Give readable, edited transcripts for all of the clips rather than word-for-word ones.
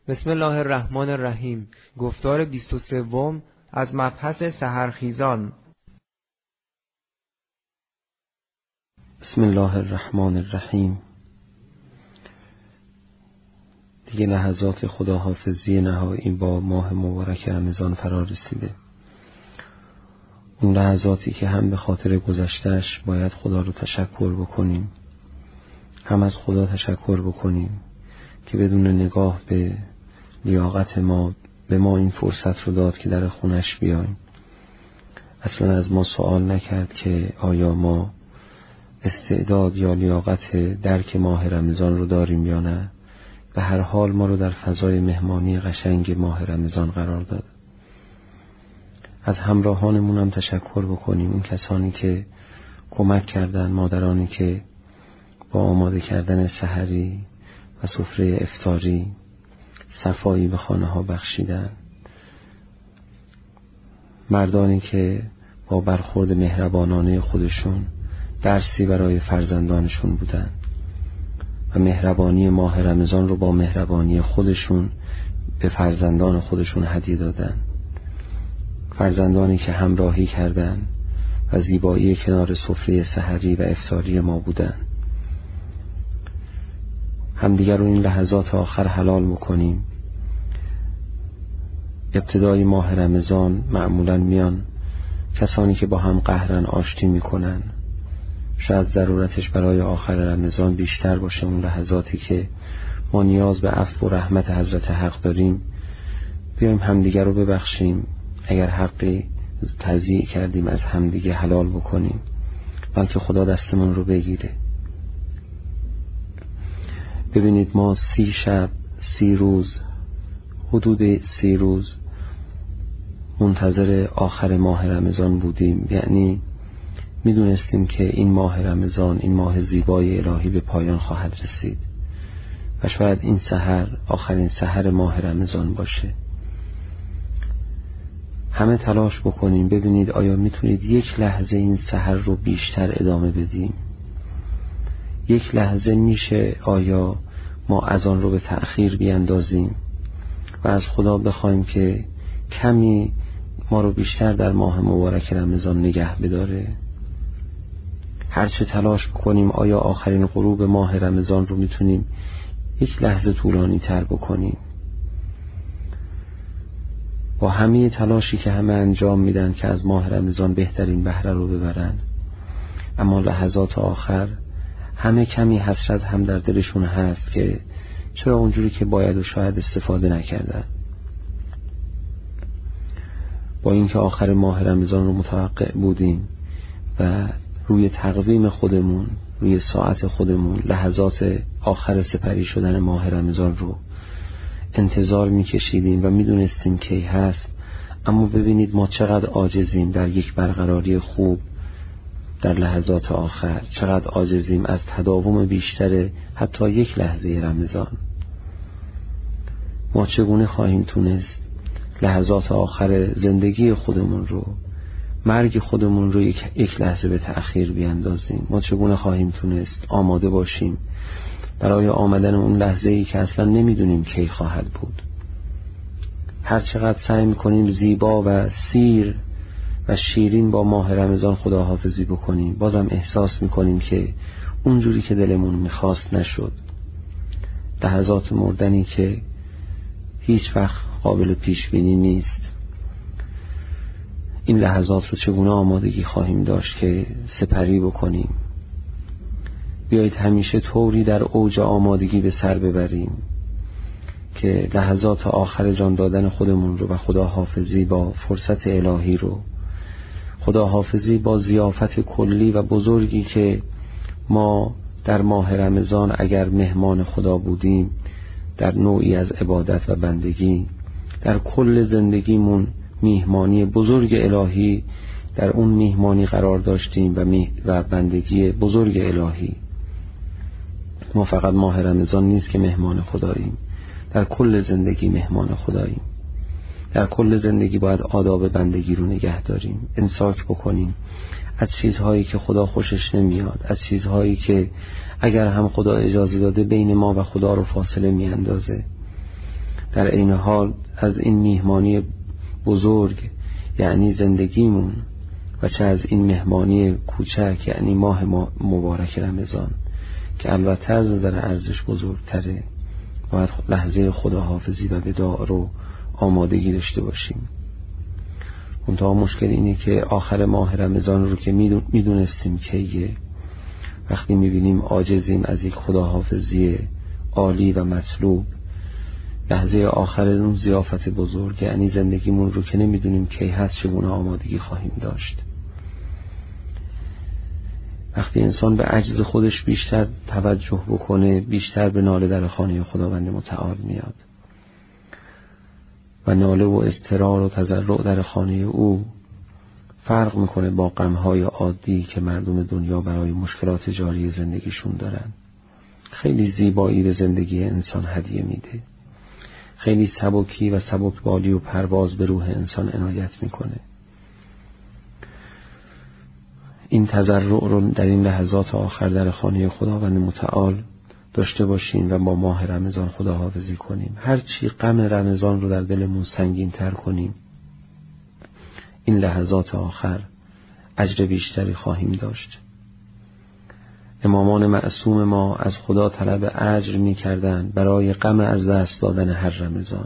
بسم الله الرحمن الرحیم. گفتار 23 از مبحث سحرخیزان. بسم الله الرحمن الرحیم. دیگه لحظات خداحافظی نهایی با ماه مبارک رمضان فرا رسیده. اون لحظاتی که هم به خاطر گذشتهش باید خدا رو تشکر بکنیم، هم از خدا تشکر بکنیم که بدون نگاه به لیاقت ما به ما این فرصت رو داد که در خونش بیایم. اصلا از ما سوال نکرد که آیا ما استعداد یا لیاقت درک ماه رمضان رو داریم یا نه. به هر حال ما رو در فضای مهمانی قشنگ ماه رمضان قرار داد. از همراهانمون هم تشکر بکنیم، اون کسانی که کمک کردن، مادرانی که با آماده کردن سحری و سفره افطاری صفایی به خانه ها بخشیدن، مردانی که با برخورد مهربانانه خودشون درسی برای فرزندانشون بودن و مهربانی ماه رمضان رو با مهربانی خودشون به فرزندان خودشون هدیه دادن، فرزندانی که همراهی کردن و زیبایی کنار سفره سحری و افطاری ما بودن. همدیگر رو این لحظات آخر حلال بکنیم. ابتدای ماه رمضان معمولاً میان کسانی که با هم قهرن آشتی میکنن. شاید ضرورتش برای آخر رمضان بیشتر باشه، اون لحظاتی که ما نیاز به عفو و رحمت حضرت حق داریم بیایم همدیگر رو ببخشیم. اگر حقی تضییع کردیم از همدیگه حلال بکنیم، بلکه خدا دستمون رو بگیره. ببینید ما 30 شب 30 روز، حدود 30 روز منتظر آخر ماه رمضان بودیم. یعنی میدونستیم که این ماه رمضان، این ماه زیبای الهی به پایان خواهد رسید و شاید این سحر آخرین سحر ماه رمضان باشه. همه تلاش بکنیم. ببینید آیا میتونید یک لحظه این سحر رو بیشتر ادامه بدیم؟ یک لحظه میشه آیا ما از آن رو به تأخیر بیندازیم و از خدا بخوایم که کمی ما رو بیشتر در ماه مبارک رمضان نگه بداره؟ هرچه تلاش بکنیم آیا آخرین غروب ماه رمضان رو میتونیم یک لحظه طولانی تر بکنیم؟ با همه تلاشی که همه انجام میدن که از ماه رمضان بهترین بهره رو ببرن، اما لحظات آخر همه کمی حسرت هم در دلشون هست که چرا اونجوری که باید و شاید استفاده نکردن. با اینکه آخر ماه رمضان رو متوقع بودیم و روی تقویم خودمون، روی ساعت خودمون لحظات آخر سپری شدن ماه رمضان رو انتظار میکشیدیم و میدونستیم کی هست، اما ببینید ما چقدر عاجزیم در یک برقراری خوب در لحظات آخر، چقدر عاجزیم از تداوم بیشتر حتی یک لحظه رمضان. ما چگونه خواهیم تونست لحظات آخر زندگی خودمون رو، مرگ خودمون رو یک لحظه به تأخیر بیاندازیم؟ ما چگونه خواهیم تونست آماده باشیم برای آمدن اون لحظه‌ای که اصلا نمیدونیم کی خواهد بود؟ هر چقدر سعی میکنیم زیبا و سیر و شیرین با ماه رمضان خداحافظی بکنیم، بازم احساس میکنیم که اونجوری که دلمون میخواست نشد. لحظات مردنی که هیچ وقت قابل پیش بینی نیست. این لحظات رو چگونه آمادگی خواهیم داشت که سپری بکنیم؟ بیایید همیشه طوری در اوج آمادگی به سر ببریم که لحظات آخر جان دادن خودمون رو و خداحافظی با فرصت الهی رو، خداحافظی با ضیافت کلی و بزرگی که ما در ماه رمضان اگر مهمان خدا بودیم در نوعی از عبادت و بندگی، در کل زندگیمون میهمانی بزرگ الهی در اون میهمانی قرار داشتیم و بندگی بزرگ الهی. ما فقط ماه رمضان نیست که مهمان خداییم، در کل زندگی مهمان خداییم. در کل زندگی باید آداب بندگی رو نگه داریم، امساک بکنیم از چیزهایی که خدا خوشش نمیاد، از چیزهایی که اگر هم خدا اجازه داده بین ما و خدا رو فاصله میاندازه. در عین حال از این میهمانی بزرگ یعنی زندگیمون و چه از این مهمانی کوچک یعنی ماه مبارک رمضان که البته از نظر ارزش بزرگتره، باید لحظه خداحافظی و وداع رو آمادگی داشته باشیم. منتها مشکل اینه که آخر ماه رمضان رو که میدونستیم کیه، وقتی میبینیم عاجزیم از یک خداحافظی عالی و مطلوب، لحظه آخر اون ضیافت بزرگ یعنی زندگیمون رو که نمیدونیم کی هست، چگونه آمادگی خواهیم داشت. وقتی انسان به عجز خودش بیشتر توجه بکنه، بیشتر به ناله در خانه خداوند متعال میاد و ناله و اضطرار و تضرع در خانه او فرق میکنه با غمهای عادی که مردم دنیا برای مشکلات جاری زندگیشون دارن. خیلی زیبایی به زندگی انسان هدیه میده، خیلی سبکی و سبکبالی و پرواز به روح انسان عنایت میکنه. این تضرع رو در این لحظات آخر در خانه خداوند متعال داشته باشیم و با ماه رمضان خداحافظی کنیم. هرچی غم رمضان رو در دلمون سنگین تر کنیم، این لحظات آخر اجر بیشتری خواهیم داشت. امامان معصوم ما از خدا طلب اجر می کردن برای غم از دست دادن هر رمضان.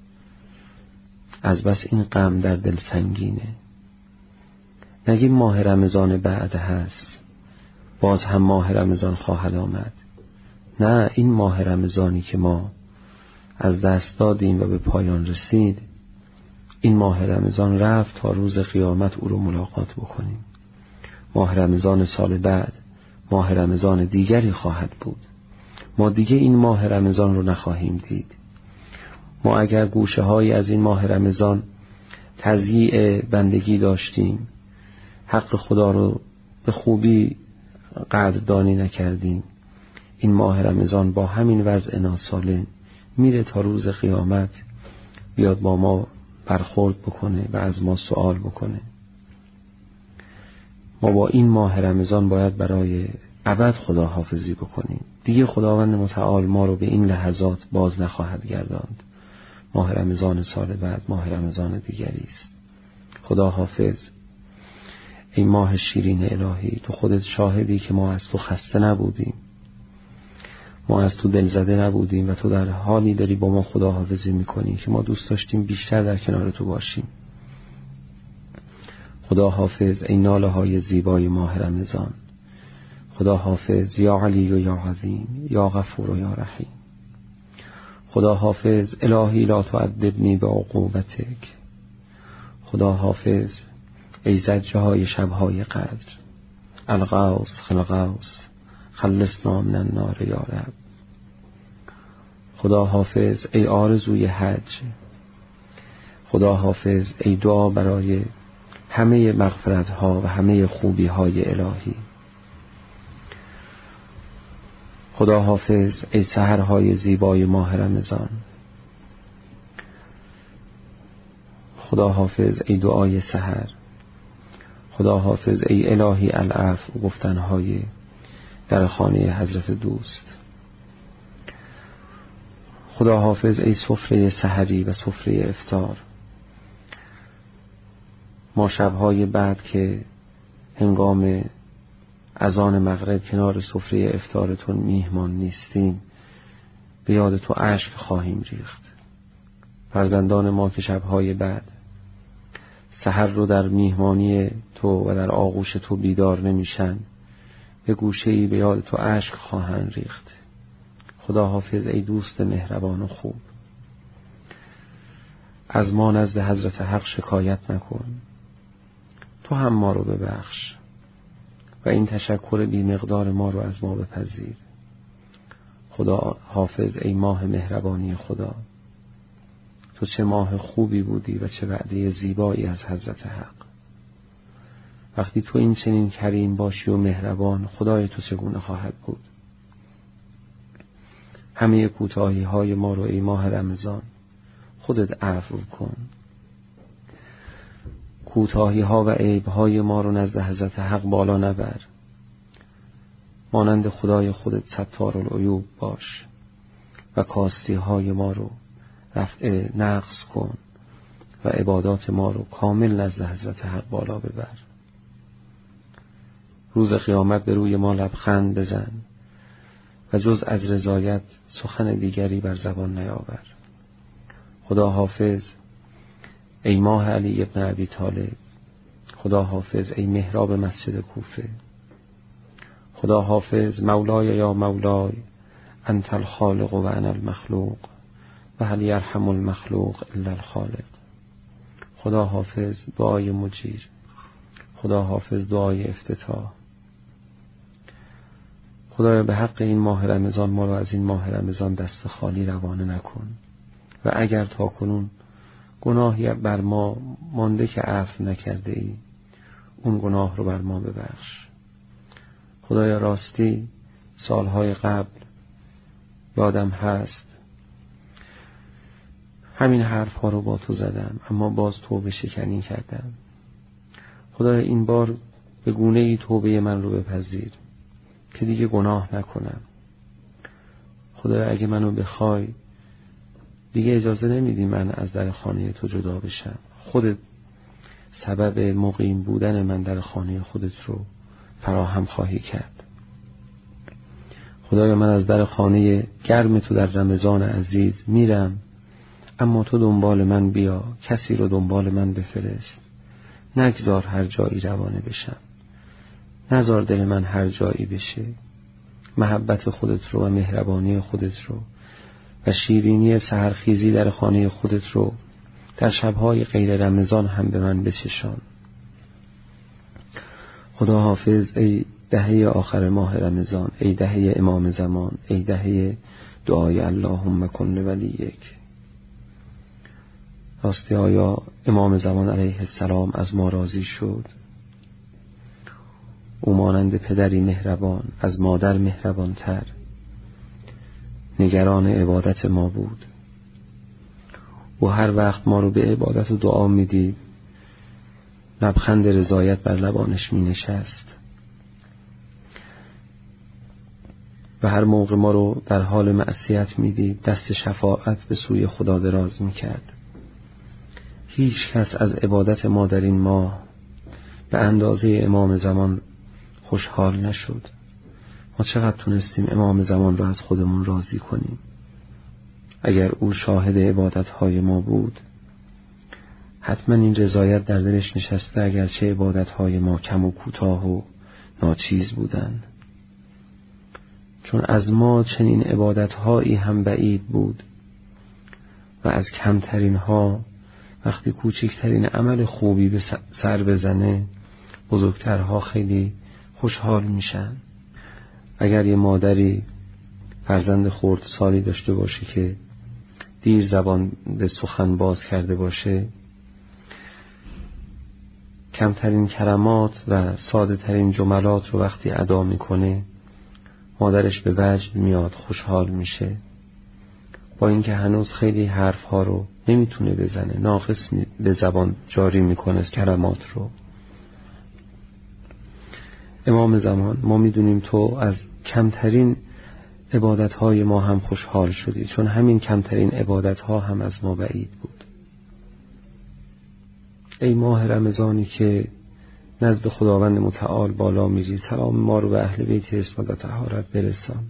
از بس این غم در دل سنگینه. نگیم ماه رمضان بعد هست، باز هم ماه رمضان خواهد آمد. نه، این ماه رمضانی که ما از دست دادیم و به پایان رسید، این ماه رمضان رفت تا روز قیامت او رو ملاقات بکنیم. ماه رمضان سال بعد ماه رمضان دیگری خواهد بود. ما دیگه این ماه رمضان رو نخواهیم دید. ما اگر گوشه هایی از این ماه رمضان تضییع بندگی داشتیم، حق خدا رو به خوبی قدردانی نکردیم، این ماه رمضان با همین وضع ناسالم میره تا روز قیامت بیاد با ما برخورد بکنه و از ما سوال بکنه. ما با این ماه رمضان باید برای ابد خداحافظی بکنیم. دیگه خداوند متعال ما رو به این لحظات باز نخواهد گرداند. ماه رمضان سال بعد ماه رمضان دیگری است. خدا حافظ. ای ماه شیرین الهی، تو خودت شاهدی که ما از تو خسته نبودیم، ما از تو دلزده نبودیم و تو در حالی داری با ما خداحافظی میکنی که ما دوست داشتیم بیشتر در کنار تو باشیم. خدا حافظ. ای ناله های زیبای ماه رمضان، خدا حافظ. یا علی و یا عظیم، یا غفور و یا رحیم. خدا حافظ. الهی لا تعذبنی به عقوبتک. خدا حافظ. ای زجه های شبهای قدر، الغوث خلغوث، خلصنا من النار یا رب. خدا حافظ. ای آرزوی حج، خدا حافظ. ای دعا برای همه مغفرت ها و همه خوبی های الهی. خدا حافظ. ای سحرهای زیبای ماه رمضان، خدا حافظ. ای دعای سحر، خدا حافظ. ای الهی العفو گفتنهای در خانه حضرت دوست. خدا حافظ. ای سفره سحری و سفره افطار، ما شبهای بعد که هنگام اذان مغرب کنار سفره افطارتون میهمان نیستیم، به یاد تو اشک خواهیم ریخت. فرزندان ما که شبهای بعد سحر رو در میهمانی تو و در آغوش تو بیدار نمیشن، به گوشه‌ای به یاد تو اشک خواهند ریخت. خدا حافظ. ای دوست مهربان و خوب، از ما نزد حضرت حق شکایت نکن، تو هم ما رو ببخش و این تشکر بی مقدار ما رو از ما بپذیر. خدا حافظ. ای ماه مهربانی خدا، تو چه ماه خوبی بودی و چه وعده زیبایی از حضرت حق. وقتی تو این چنین کریم باشی و مهربان، خدای تو چگونه خواهد بود؟ همه کوتاهی های ما رو ای ماه رمضان خودت عفو کن. کوتاهی ها و عیب های ما رو نزد حضرت حق بالا نبر. مانند خدای خودت ستار العیوب باش و کاستی های ما رو رفع نقص کن و عبادات ما رو کامل نزد حضرت حق بالا ببر. روز قیامت به روی ما لبخند بزن و جز از رضایت سخن دیگری بر زبان نیاور. خدا حافظ ای ماه علی ابن ابی طالب. خدا حافظ ای محراب مسجد کوفه. خدا حافظ مولای یا مولای انت الخالق و انا المخلوق و هل یرحم المخلوق الا الخالق. خدا حافظ دعای مجیر. خدا حافظ دعای افتتاح. خدایا به حق این ماه رمضان ما رو از این ماه رمضان دست خالی روانه نکن و اگر تا کنون گناهی بر ما مانده که عفو نکرده ای اون گناه رو بر ما ببخش. خدایا راستی سالهای قبل یادم هست همین حرف ها رو با تو زدم اما باز توبه شکنی کردم. خدایا این بار به گونه ای توبه من رو بپذیر که دیگه گناه نکنم. خدایا اگه منو بخوای دیگه اجازه نمیدی من از در خانه تو جدا بشم. خودت سبب مقیم بودن من در خانه خودت رو فراهم خواهی کرد. خدایا من از در خانه گرم تو در رمضان عزیز میرم اما تو دنبال من بیا، کسی رو دنبال من بفرست. نگذار هر جایی روانه بشم، نذار دل من هر جایی بشه. محبت خودت رو و مهربانی خودت رو و شیرینی سحرخیزی در خانه خودت رو در شبهای غیر رمضان هم به من بچشان. خدا حافظ ای دهه آخر ماه رمضان، ای دهه امام زمان، ای دهه دعای اللهم کن ولیک. راستی آیا امام زمان علیه السلام از ما راضی شد؟ او مانند پدری مهربان از مادر مهربان تر نگران عبادت ما بود. او هر وقت ما رو به عبادت و دعا میدید لبخند رضایت بر لبانش می نشست و هر موقع ما رو در حال معصیت میدید دست شفاعت به سوی خدا دراز میکرد. هیچ کس از عبادت ما در این ماه به اندازه امام زمان خوشحال نشد. ما چقدر تونستیم امام زمان رو از خودمون راضی کنیم؟ اگر او شاهد عبادتهای ما بود حتما این رضایت در دلش نشسته، اگرچه عبادتهای ما کم و کوتاه و ناچیز بودن، چون از ما چنین عبادتهایی هم بعید بود و از کمترین ها وقتی کوچکترین عمل خوبی به سر بزنه بزرگترها خیلی خوشحال میشن. اگر یه مادری فرزند خردسالی داشته باشه که دیر زبان به سخن باز کرده باشه، کمترین کلمات و ساده ترین جملات رو وقتی ادا میکنه مادرش به وجد میاد، خوشحال میشه، با اینکه هنوز خیلی حرف ها رو نمیتونه بزنه، ناقص به زبان جاری میکنه کلمات رو. امام زمان ما میدونیم تو از کمترین عبادت های ما هم خوشحال شدی، چون همین کمترین عبادت ها هم از ما بعید بود. ای ماه رمضانی که نزد خداوند متعال بالا میری، سلام ما رو به اهل بیت اسمت و طهارت برسان،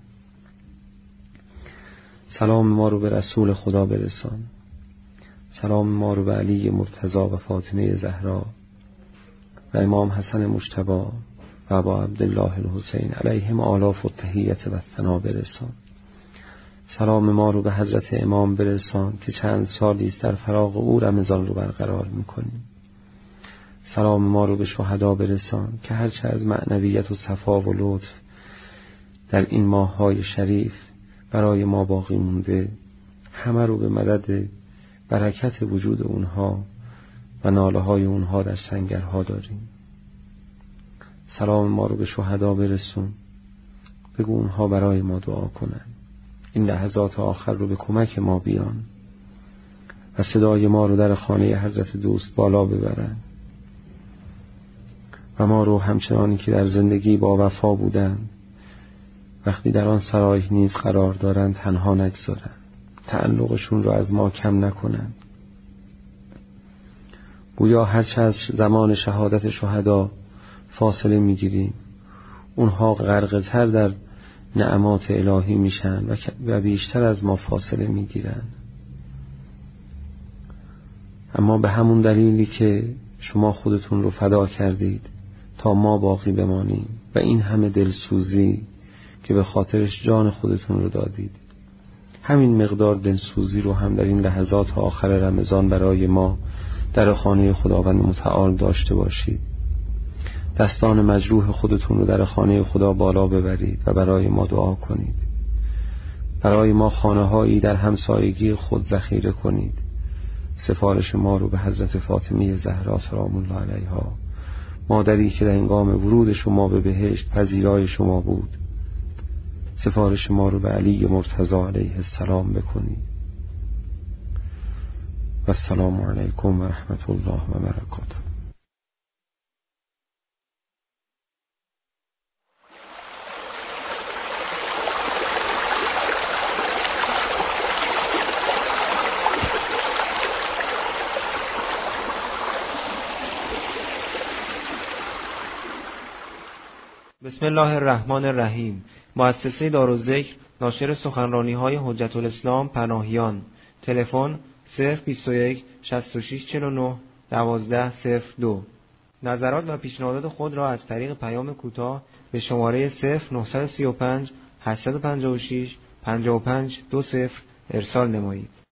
سلام ما رو به رسول خدا برسان، سلام ما رو به علی مرتضی و فاطمه زهرا و امام حسن مجتبی و ابا عبدالله الحسین علیهم آلاف التحیت و الثنا برسان. سلام ما رو به حضرت امام برسان که چند سالی است در فراق او رمضان رو برقرار میکنیم. سلام ما رو به شهدا برسان که هرچه از معنویت و صفا و لطف در این ماه‌های شریف برای ما باقی مونده همه رو به مدد برکت وجود اونها و ناله های اونها در سنگرها داریم. سلام ما رو به شهدا برسون، بگو اونها برای ما دعا کنن، این لحظات آخر رو به کمک ما بیان و صدای ما رو در خانه حضرت دوست بالا ببرن و ما رو همچنانی که در زندگی با وفا بودن وقتی در آن سرای نیز قرار دارن تنها نگذارن. تعلقشون رو از ما کم نکنند. گویا هرچه از زمان شهادت شهدا فاصله میگیریم اونها غرقه تر در نعمات الهی میشن و بیشتر از ما فاصله میگیرن. اما به همون دلیلی که شما خودتون رو فدا کردید تا ما باقی بمانیم و این همه دلسوزی که به خاطرش جان خودتون رو دادید، همین مقدار دلسوزی رو هم در این لحظات آخر رمضان برای ما در خانه خداوند متعال داشته باشید. دستان مجروح خودتون رو در خانه خدا بالا ببرید و برای ما دعا کنید. برای ما خانه هایی در همسایگی خود ذخیره کنید. سفارش ما رو به حضرت فاطمه زهرا سلام الله علیها، مادری که در هنگام ورود شما به بهشت پذیرای شما بود، سفارش ما رو به علی مرتضی علیه السلام بکنید. و السلام علیکم و رحمت الله و برکاته. بسم الله الرحمن الرحیم. مؤسسه دارالذکر ناشر سخنرانی‌های حجت الاسلام پناهیان. تلفن 021 66 49 12 02. نظرات و پیشنهادات خود را از طریق پیام کوتاه به شماره 0935 856 55 20 ارسال نمایید.